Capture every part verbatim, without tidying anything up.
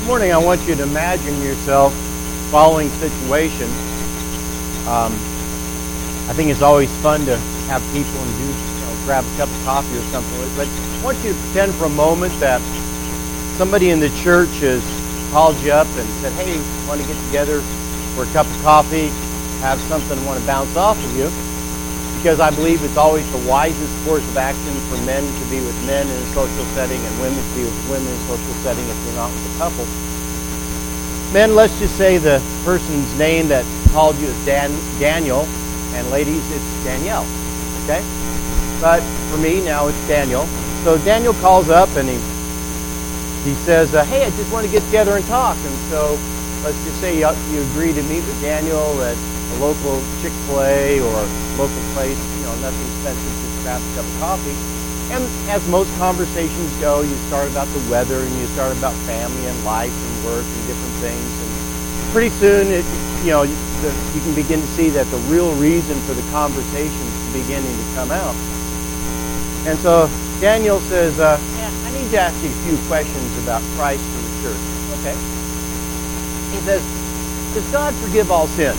morning I want you to imagine yourself following situation. Um, I think it's always fun to have people and do, you know, grab a cup of coffee or something. But I want you to pretend for a moment that somebody in the church has called you up and said, hey, want to get together for a cup of coffee, have something I want to bounce off of you. Because I believe it's always the wisest course of action for men to be with men in a social setting and women to be with women in a social setting if you're not with a couple. Men, let's just say the person's name that called you is Dan, Daniel, and ladies, it's Danielle, okay? But for me, now it's Daniel. So Daniel calls up and he he says, uh, hey, I just want to get together and talk. And so let's just say you, you agree to meet with Daniel at a local Chick-fil-A or local place, you know, nothing expensive, just grab a cup of coffee. And as most conversations go, you start about the weather and you start about family and life and work and different things. And pretty soon, it, you know, the, you can begin to see that the real reason for the conversation is beginning to come out. And so Daniel says, uh, yeah, I need to ask you a few questions about Christ and the church. Okay. He says, does God forgive all sin?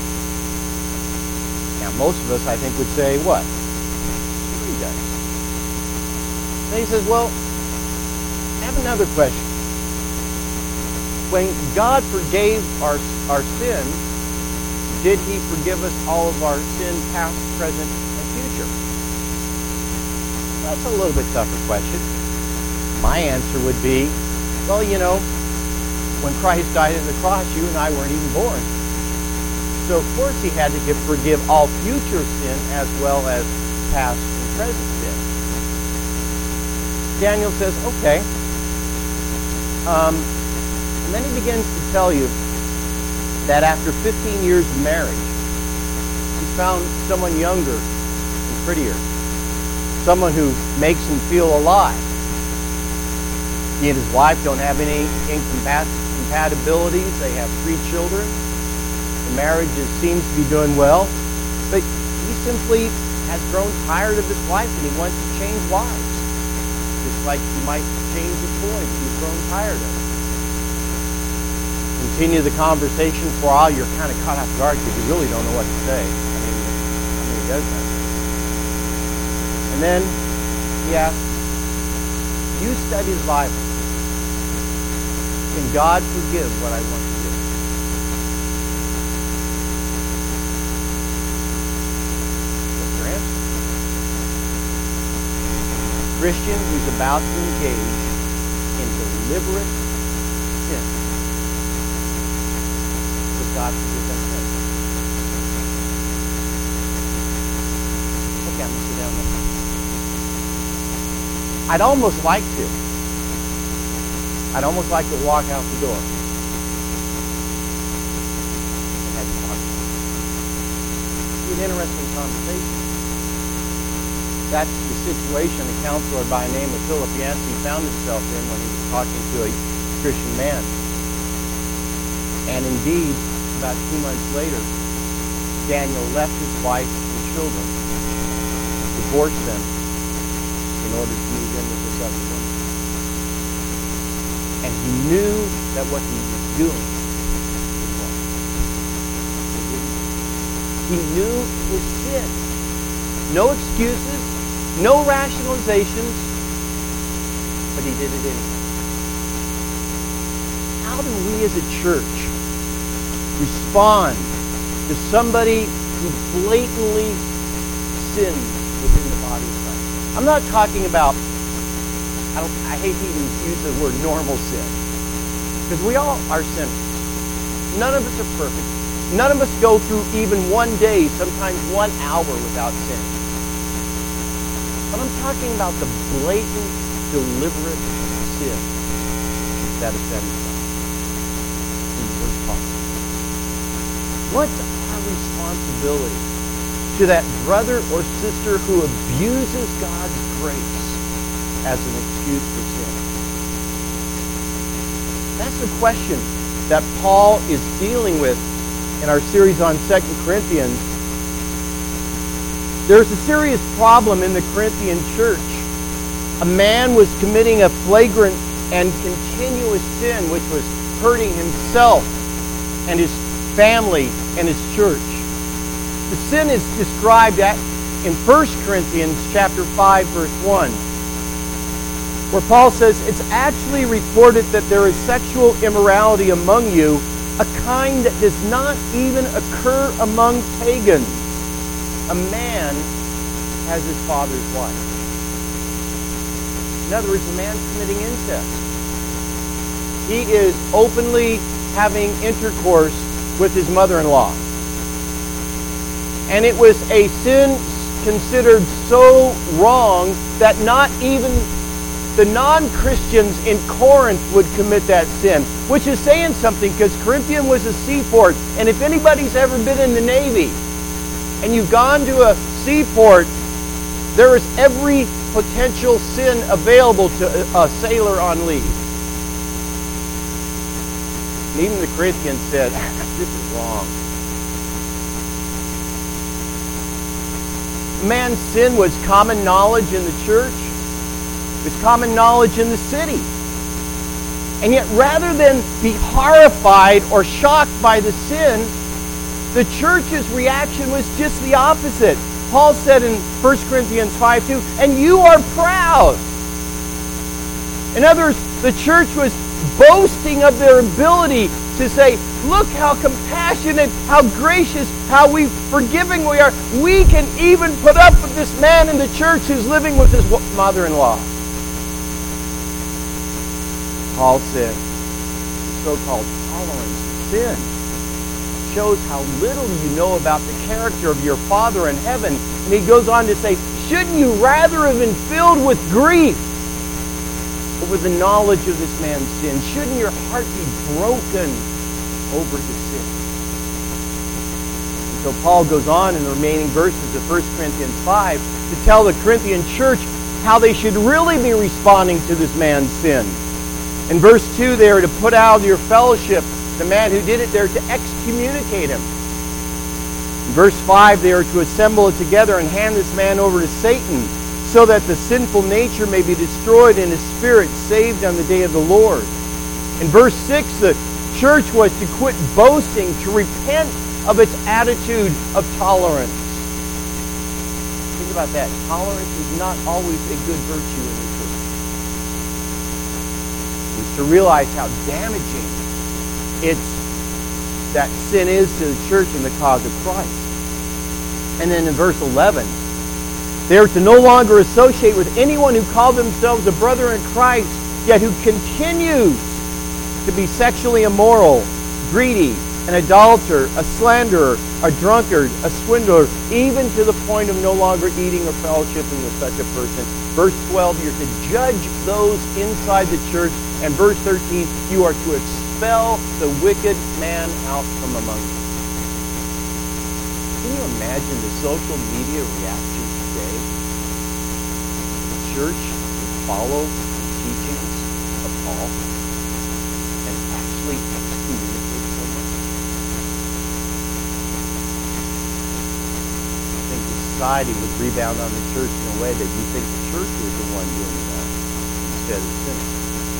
Now, most of us, I think, would say, what? Sure he does. Then he says, well, I have another question. When God forgave our, our sins, did he forgive us all of our sin, past, present, and future? That's a little bit tougher question. My answer would be, well, you know, when Christ died on the cross, you and I weren't even born. So, of course, he had to give, forgive all future sin as well as past and present sin. Daniel says, okay. Um, and then he begins to tell you that after fifteen years of marriage, he found someone younger and prettier. Someone who makes him feel alive. He and his wife don't have any incompatibilities. They have three children. The marriage is, seems to be doing well, but he simply has grown tired of his wife and he wants to change wives. Just like you might change a toy that you've grown tired of. Continue the conversation for a while, you're kind of caught off guard because you really don't know what to say. I mean, I mean, he does that. And then he asks, you study the Bible. Can God forgive what I want to do? Christian who's about to engage in deliberate sin. Does God forgive that sin? Okay, I'm going to sit down there. I'd almost like to. I'd almost like to walk out the door. And have you talk. It's an interesting conversation. That's the situation a counselor by the name of Philip Yancey found himself in when he was talking to a Christian man. And indeed, about two months later, Daniel left his wife and children, divorced them, in order to move in with this other woman. And he knew that what he was doing was wrong. He knew it was sin. No excuses. No rationalizations, but he did it anyway. How do we as a church respond to somebody who blatantly sins within the body of Christ? I'm not talking about, I, don't, I hate to even use the word normal sin, because we all are sinners. None of us are perfect. None of us go through even one day, sometimes one hour without sin. But I'm talking about the blatant, deliberate sin that offends God in the worst possible. What's our responsibility to that brother or sister who abuses God's grace as an excuse for sin? That's the question that Paul is dealing with in our series on Second Corinthians. There's a serious problem in the Corinthian church. A man was committing a flagrant and continual continuous sin which was hurting himself and his family and his church. The sin is described at, in First Corinthians chapter five, verse one, where Paul says, it's actually reported that there is sexual immorality among you, a kind that does not even occur among pagans. A man has his father's wife. In other words, a man committing incest. He is openly having intercourse with his mother-in-law. And it was a sin considered so wrong that not even the non-Christians in Corinth would commit that sin, which is saying something, because Corinthian was a seaport. And if anybody's ever been in the Navy and you've gone to a seaport, there is every potential sin available to a sailor on leave. And even the Corinthians said, this is wrong. Man's sin was common knowledge in the church. It was common knowledge in the city. And yet, rather than be horrified or shocked by the sin, the church's reaction was just the opposite. Paul said in First Corinthians five two, and you are proud. In other words, the church was boasting of their ability to say, look how compassionate, how gracious, how we forgiving we are. We can even put up with this man in the church who's living with his mother-in-law. Paul said, the so-called tolerance of sin shows how little you know about the character of your Father in heaven. And he goes on to say, shouldn't you rather have been filled with grief over the knowledge of this man's sin? Shouldn't your heart be broken over his sin? And so Paul goes on in the remaining verses of First Corinthians five to tell the Corinthian church how they should really be responding to this man's sin. In verse two, they are to put out of your fellowship the man who did it. They're to excommunicate him. In verse five, they are to assemble it together and hand this man over to Satan, so that the sinful nature may be destroyed and his spirit saved on the day of the Lord. In verse six, the church was to quit boasting, to repent of its attitude of tolerance. Think about that. Tolerance is not always a good virtue in the church. It's to realize how damaging it's that sin is to the church and the cause of Christ. And then in verse eleven, they are to no longer associate with anyone who called themselves a brother in Christ, yet who continues to be sexually immoral, greedy, an idolater, a slanderer, a drunkard, a swindler, even to the point of no longer eating or fellowshipping with such a person. Verse twelve, you're to judge those inside the church. And verse thirteen, you are to expel the wicked man out from among you. Can you imagine the social media reaction today? The church would follow the teachings of Paul and actually excommunicate someone. I think the society would rebound on the church in a way that you think the church was the one doing that instead of the sinner.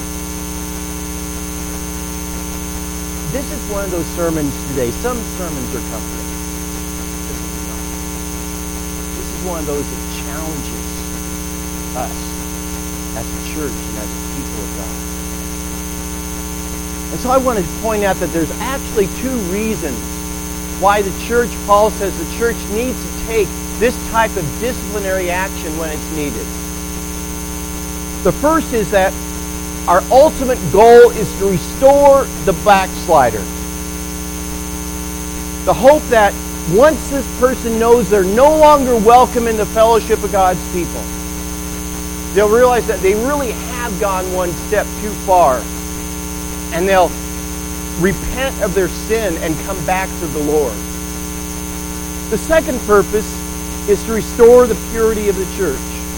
This is one of those sermons today. Some sermons are comforting. This is not. This is one of those that challenges us as a church and as a people of God. And so I want to point out that there's actually two reasons why the church, Paul says the church needs to take this type of disciplinary action when it's needed. The first is that our ultimate goal is to restore the backslider. The hope that once this person knows they're no longer welcome in the fellowship of God's people, they'll realize that they really have gone one step too far. And they'll repent of their sin and come back to the Lord. The second purpose is to restore the purity of the church.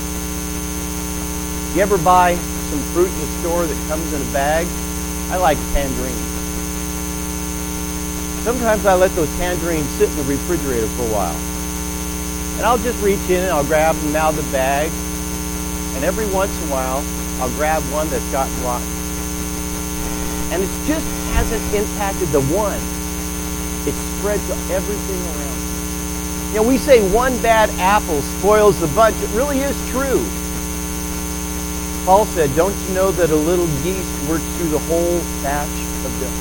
You ever buy some fruit in the store that comes in a bag? I like tangerines. Sometimes I let those tangerines sit in the refrigerator for a while. And I'll just reach in and I'll grab them out of the bag. And every once in a while, I'll grab one that's gotten rotten. And it just hasn't impacted the one. It spread to everything around it. You know, we say one bad apple spoils the bunch. It really is true. Paul said, don't you know that a little yeast works through the whole batch of dough?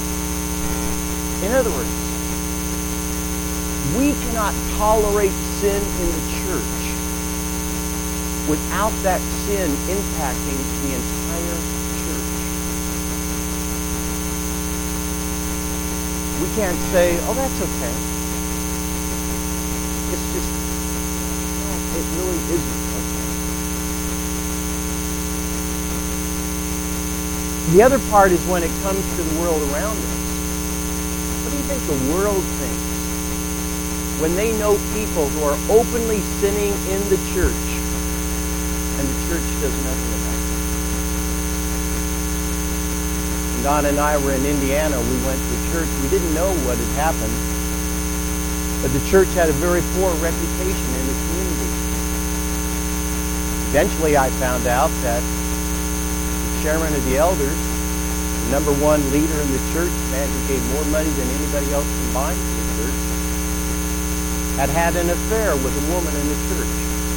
In other words, we cannot tolerate sin in the church without that sin impacting the entire church. We can't say, oh, that's okay. It's just, no, it really isn't okay. The other part is when it comes to the world around us. What do you think the world thinks when they know people who are openly sinning in the church and the church does nothing about it? When Don and I were in Indiana, we went to a church. We didn't know what had happened, but the church had a very poor reputation in the community. Eventually I found out that the chairman of the elders, the number one leader in the church, the man who gave more money than anybody else combined to the church, had had an affair with a woman in the church.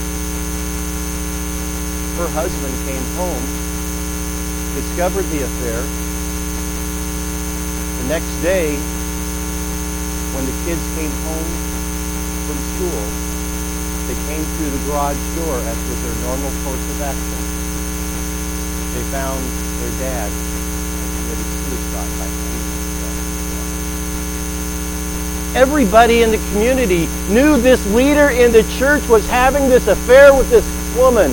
Her husband came home, discovered the affair. The next day, when the kids came home from school, they came through the garage door, as was their normal course of action. They found their dad had committed suicide by hanging himself. Everybody in the community knew this leader in the church was having this affair with this woman.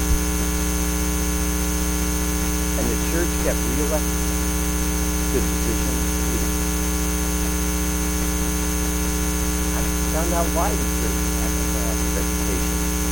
And the church kept re-electing the position of leader. I found out why the church had a bad reputation.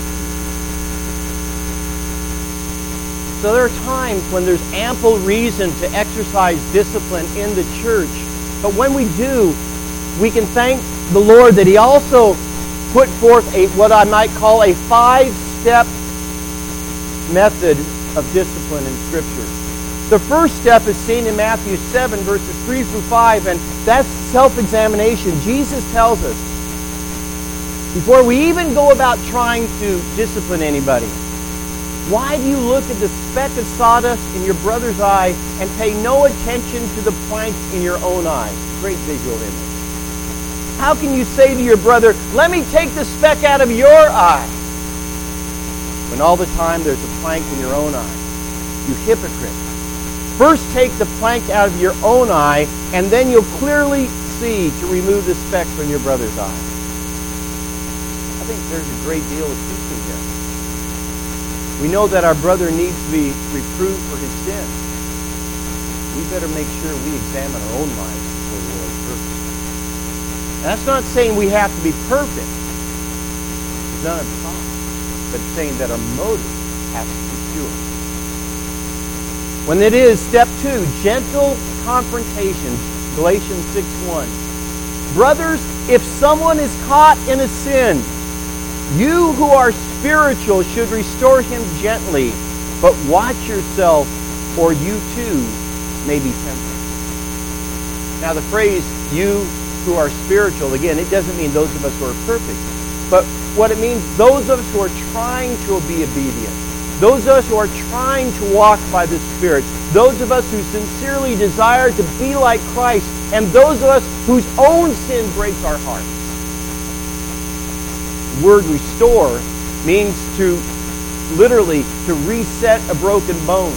So there are times when there's ample reason to exercise discipline in the church. But when we do, we can thank the Lord that He also put forth a what I might call a five-step method of discipline in Scripture. The first step is seen in Matthew seven, verses three through five, and that's self-examination. Jesus tells us, before we even go about trying to discipline anybody, why do you look at the speck of sawdust in your brother's eye and pay no attention to the plank in your own eye? Great visual image. How can you say to your brother, let me take the speck out of your eye, when all the time there's a plank in your own eye? You hypocrite. First take the plank out of your own eye, and then you'll clearly see to remove the speck from your brother's eye. I think there's a great deal of teaching here. We know that our brother needs to be reproved for his sin. We better make sure we examine our own lives before the Lord first. And that's not saying we have to be perfect. It's not impossible. But saying that our motive has to be pure. When it is, step two, gentle confrontation. Galatians six one. Brothers, if someone is caught in a sin, you who are spiritual should restore him gently, but watch yourself, or you too may be tempted. Now the phrase, you who are spiritual, again, it doesn't mean those of us who are perfect. But what it means, those of us who are trying to be obedient, those of us who are trying to walk by the Spirit, those of us who sincerely desire to be like Christ, and those of us whose own sin breaks our hearts. The word restore means to, literally, to reset a broken bone.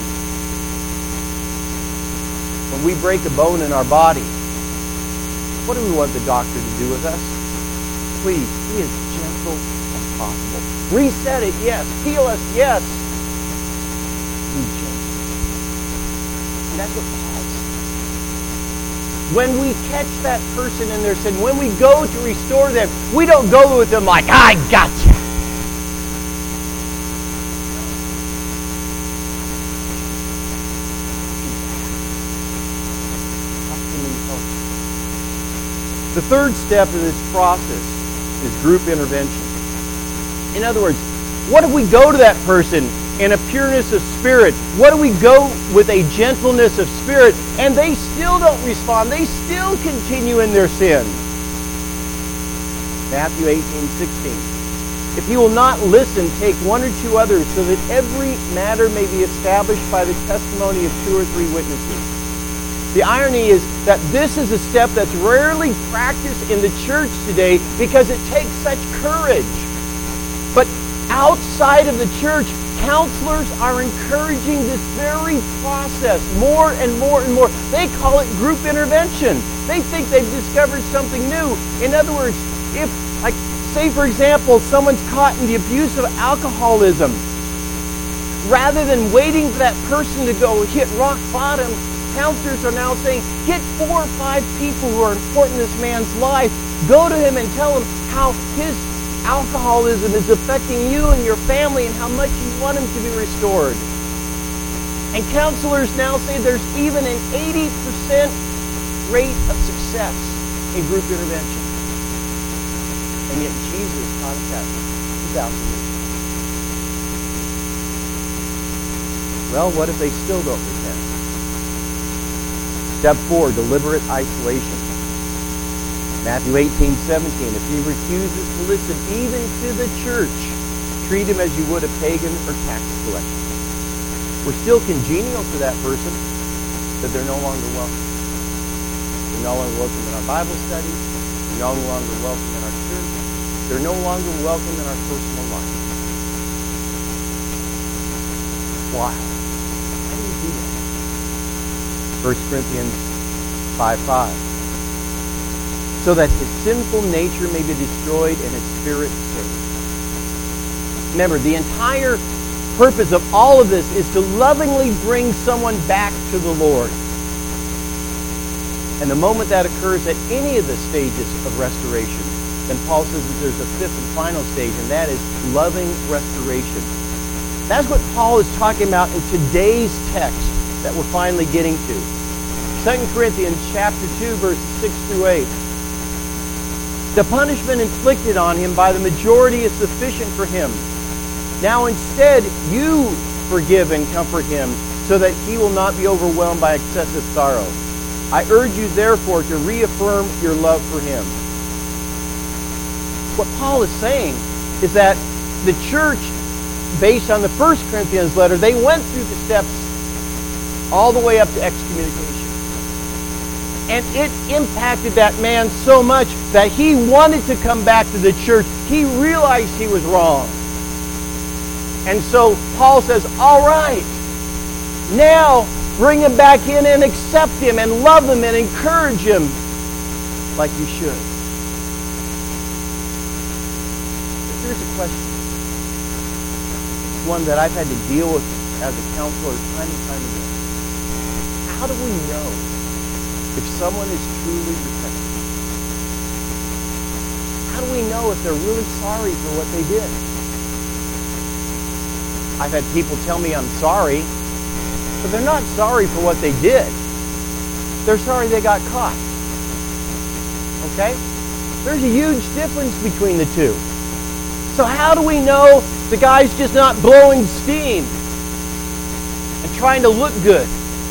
When we break a bone in our body, what do we want the doctor to do with us? Please, be as gentle as possible. Reset it, yes. Heal us, yes. Be gentle. And that's what Paul says. When we catch that person in their sin, when we go to restore them, we don't go with them like, I gotcha. The third step in this process is group intervention. In other words, what if we go to that person and a pureness of spirit. What do we go with a gentleness of spirit? And they still don't respond. They still continue in their sin. Matthew eighteen sixteen. If he will not listen, take one or two others, so that every matter may be established by the testimony of two or three witnesses. The irony is that this is a step that's rarely practiced in the church today because it takes such courage. But outside of the church, counselors are encouraging this very process more and more and more. They call it group intervention. They think they've discovered something new. In other words, if, like, say for example, someone's caught in the abuse of alcoholism, rather than waiting for that person to go hit rock bottom, counselors are now saying, get four or five people who are important in this man's life, go to him and tell him how his alcoholism is affecting you and your family and how much you want him to be restored. And counselors now say there's even an eighty percent rate of success in group intervention. And yet Jesus taught us that two thousand years ago. Well, what if they still don't repent? Step four, deliberate isolation. Matthew eighteen seventeen. If he refuses to listen even to the church, treat him as you would a pagan or tax collector. We're still congenial to that person, but they're no longer welcome. They're no longer welcome in our Bible studies. They're no longer welcome in our church. They're no longer welcome in our personal life. Why? Why do we do that? First Corinthians five five. So that his sinful nature may be destroyed and his spirit saved. Remember, the entire purpose of all of this is to lovingly bring someone back to the Lord. And the moment that occurs at any of the stages of restoration, then Paul says that there's a fifth and final stage, and that is loving restoration. That's what Paul is talking about in today's text that we're finally getting to. Second Corinthians chapter two, verses six through eight. The punishment inflicted on him by the majority is sufficient for him. Now instead, you forgive and comfort him, so that he will not be overwhelmed by excessive sorrow. I urge you, therefore, to reaffirm your love for him. What Paul is saying is that the church, based on the First Corinthians letter, they went through the steps all the way up to excommunication. And it impacted that man so much that he wanted to come back to the church. He realized he was wrong. And so Paul says, all right, now bring him back in and accept him and love him and encourage him like you should. But here's a question. It's one that I've had to deal with as a counselor time and time again. How do we know if someone is truly repentant? How do we know if they're really sorry for what they did? I've had people tell me I'm sorry, but they're not sorry for what they did. They're sorry they got caught. Okay? There's a huge difference between the two. So how do we know the guy's just not blowing steam and trying to look good?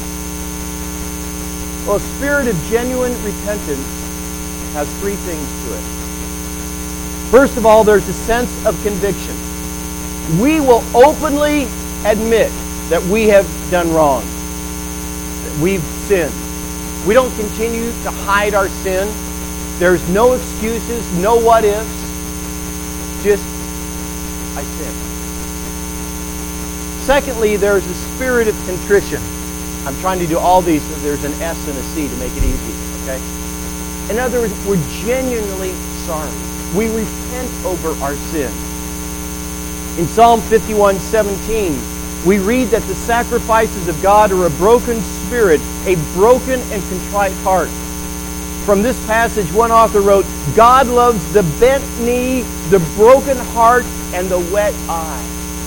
Well, a spirit of genuine repentance has three things to it. First of all, there's a sense of conviction. We will openly admit that we have done wrong, that we've sinned. We don't continue to hide our sin. There's no excuses, no what-ifs. Just, I sinned. Secondly, there's a spirit of contrition. I'm trying to do all these so there's an S and a C to make it easy, okay? In other words, we're genuinely sorry. We repent over our sin. In Psalm fifty-one seventeen, we read that the sacrifices of God are a broken spirit, a broken and contrite heart. From this passage, one author wrote, God loves the bent knee, the broken heart, and the wet eye.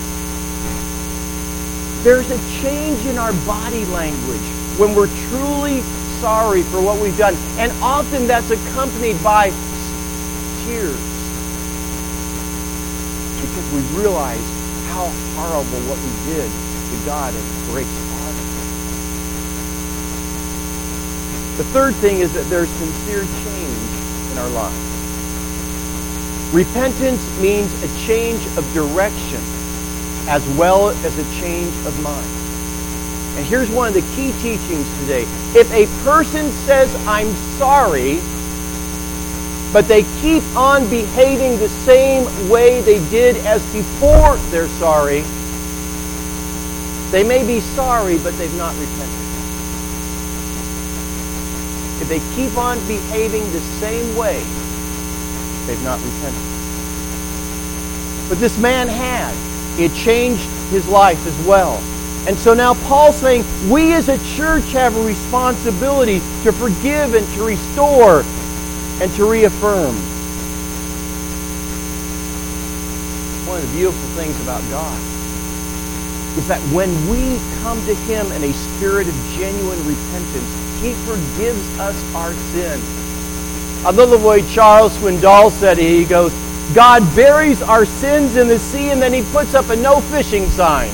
There's a change in our body language when we're truly sorry for what we've done. And often that's accompanied by tears. Because we realize how horrible what we did to God, and it breaks our heart. The third thing is that there's sincere change in our lives. Repentance means a change of direction as well as a change of mind. And here's one of the key teachings today. If a person says, I'm sorry, but they keep on behaving the same way they did as before they're sorry, they may be sorry, but they've not repented. If they keep on behaving the same way, they've not repented. But this man had. It changed his life as well. And so now Paul's saying, we as a church have a responsibility to forgive and to restore and to reaffirm. One of the beautiful things about God is that when we come to Him in a spirit of genuine repentance, He forgives us our sin. A little boy, Charles Swindoll, said, he goes, God buries our sins in the sea and then He puts up a no fishing sign.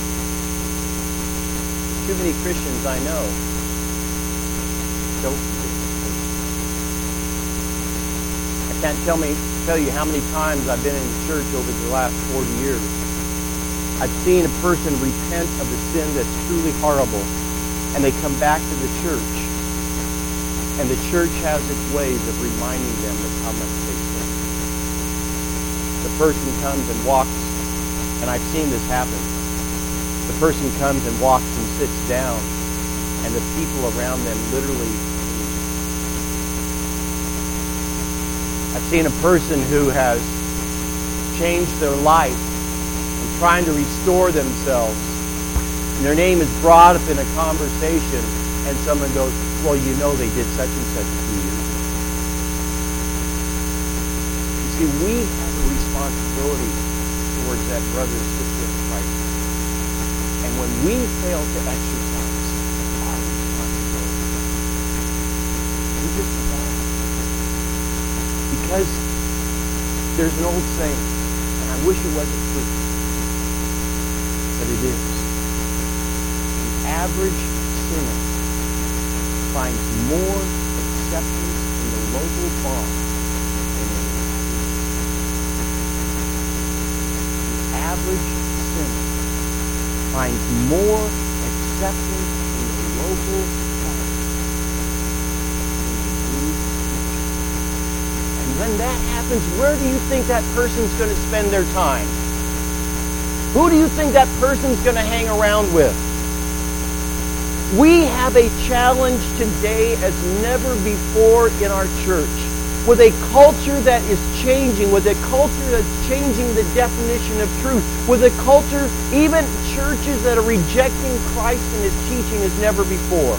Too many Christians I know don't forgive. I can't tell me tell you how many times I've been in the church over the last forty years. I've seen a person repent of a sin that's truly horrible, and they come back to the church, and the church has its ways of reminding them of how much they sin. The person comes and walks, and I've seen this happen. The person comes and walks and sits down, and the people around them literally. I've seen a person who has changed their life and trying to restore themselves, and their name is brought up in a conversation, and someone goes, well, you know they did such and such a few years ago. You see, we have a responsibility towards that brother or sister in Christ. And when we fail to exercise our responsibility, we just fall. Because there's an old saying, and I wish it wasn't true, but it is. The average sinner finds more acceptance in the local bar than in the The average sinner finds more acceptance in the local bar than in the And when that happens, where do you think that person's going to spend their time? Who do you think that person's going to hang around with? We have a challenge today as never before in our church, with a culture that is changing, with a culture that's changing the definition of truth, with a culture, even churches that are rejecting Christ and His teaching as never before.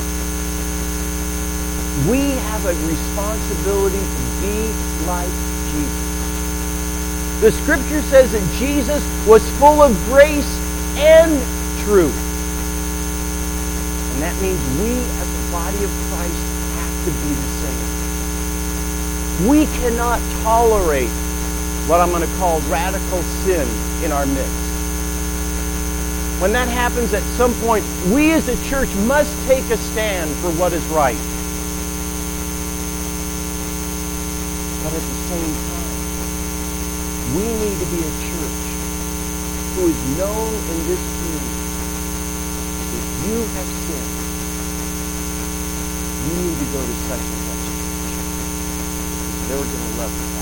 We have a responsibility to be like Jesus. The Scripture says that Jesus was full of grace and truth. And that means we as the body of Christ have to be the same. We cannot tolerate what I'm going to call radical sin in our midst. When that happens at some point, we as a church must take a stand for what is right. But at the same time, we need to be a church who is known in this community. If you have sinned, you need to go to such and such church. They're going to love you.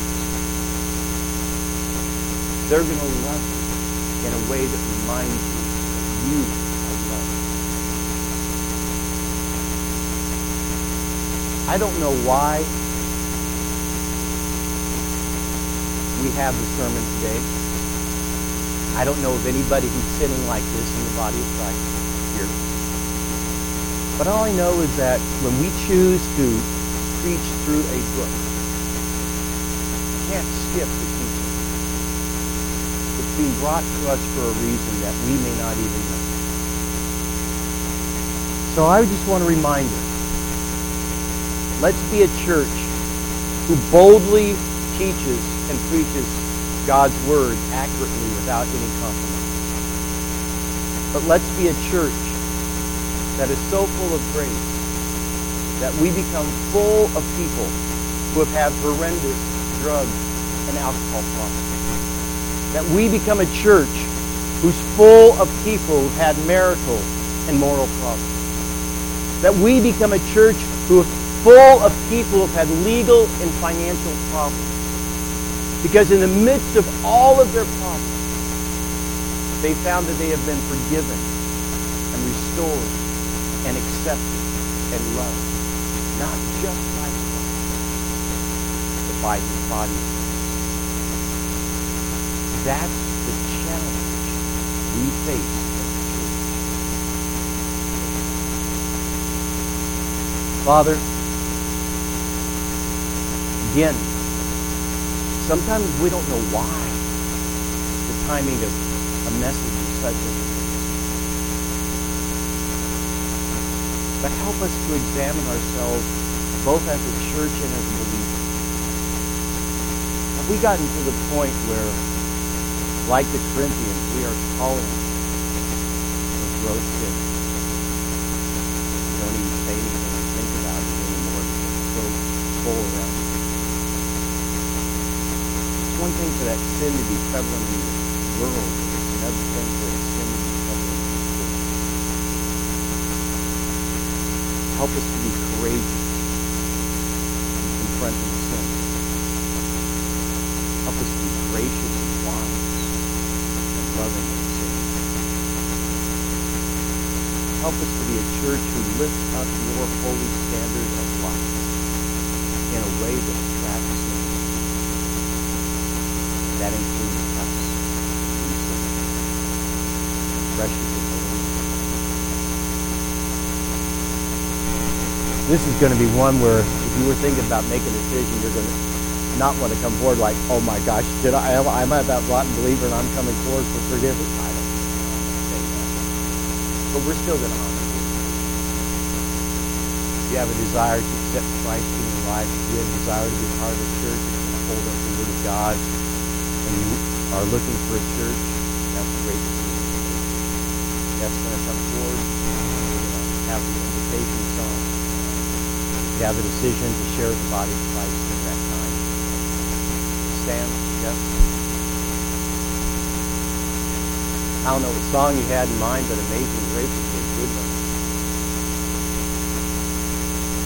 They're going to love you in a way that reminds you that you are loved. I don't know why we have the sermon today. I don't know of anybody who's sitting like this in the body of Christ here. But all I know is that when we choose to preach through a book, we can't skip the teaching. It's being brought to us for a reason that we may not even know. So I just want to remind us, let's be a church who boldly teaches and preaches God's Word accurately without any compromise. But let's be a church that is so full of grace that we become full of people who have had horrendous drug and alcohol problems. That we become a church who's full of people who've had marital and moral problems. That we become a church who is full of people who've had legal and financial problems. Because in the midst of all of their problems, they found that they have been forgiven and restored and accepted and loved. Not just by Christ, but by His body. That's the challenge we face as a church. Father, again, sometimes we don't know why the timing of a message is such as it is. But help us to examine ourselves both as a church and as believers. Have we gotten to the point where, like the Corinthians, we are tolerant of gross sin? We don't even say anything or think about it anymore because it's so full around us. It's one thing for that sin to be prevalent in the world, but it's another thing for that sin to be prevalent in the church. Help us to be courageous in confronting sin. Help us to be gracious and wise and loving and safe. Help us to be a church who lifts up your holy standard of life in a way that attracts sin. That includes us. Precious and holy. This is going to be one where if you were thinking about making a decision, you're going to not want to come forward like, oh my gosh, did I, am I that rotten believer and I'm coming forward for forgiveness? I don't say that. But we're still going to honor you. If you have a desire to accept Christ in your life, if you have a desire to be part of a church that's going to hold up the Word of God, and you are looking for a church, that's a great decision. That's going to come forward. We're going to have the invitation song. You have a decision to share the body of Christ in that time. Stand, yes. I don't know what song you had in mind, but Amazing Grace would be a good one.